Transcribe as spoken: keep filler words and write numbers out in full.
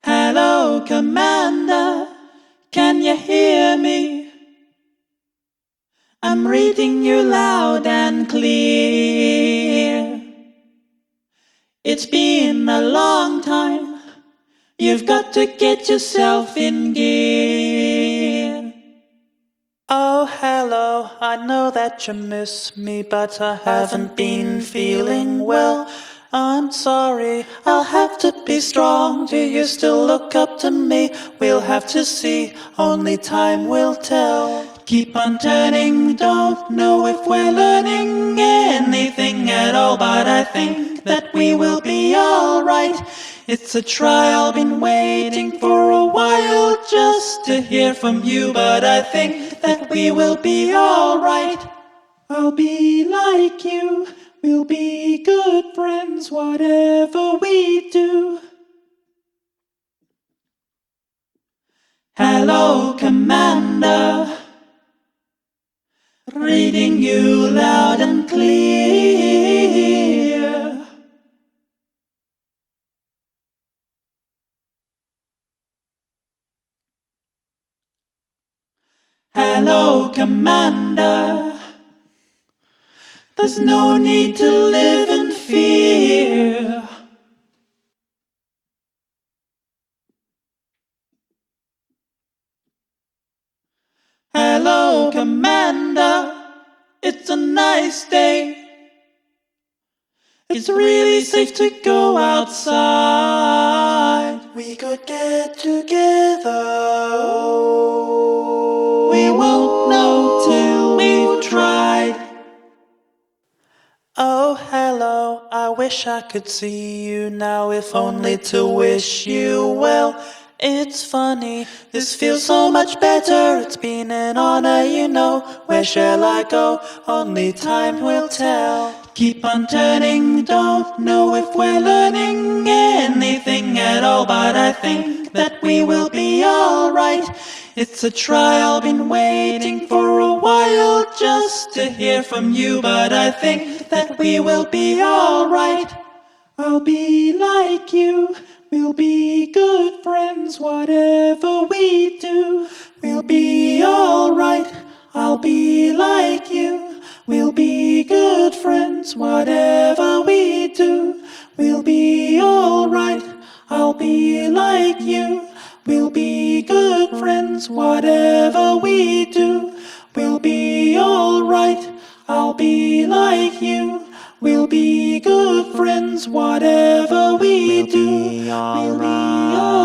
Hello, Commander, can you hear me? I'm reading you loud and clear. It's been a long time, you've got to get yourself in gear. Oh, hello, I know that you miss me, but I haven't been feeling well. I'm sorry, I'll have to be strong. Do you still look up to me? We'll have to see, only time will tell. Keep on turning, don't know if we're learning anything at all, but I think that we will be alright. It's a trial, been waiting for a while just to hear from you, but I think that we will be alright. I'll be like you, we'll be good friends, whatever we do. Hello, Commander, reading you loud and clear. Hello, Commander, there's no need to live in fear. Hello, Commander, it's a nice day. It's really safe to go outside. We could get together. We won't know till we've tried. Oh, hello, I wish I could see you now, if only to wish you well. It's funny, this feels so much better. It's been an honor, you know. Where shall I go? Only time will tell. Keep on turning, don't know if we're learning anything at all, but I think that we will be alright. It's a trial, been waiting for a while just to hear from you, but I think that we will be alright. I'll be like you, we'll be good friends, whatever we do. We'll be alright, I'll be like you, we'll be good friends, whatever we do. We'll be alright, I'll be like you, we'll be good friends, whatever we do. We'll be alright, I'll be like you, we'll be good friends, whatever we do. We'll be alright.